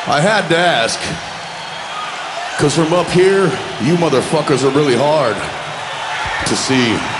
I had to ask. Because from up here, you motherfuckers are really hard to see.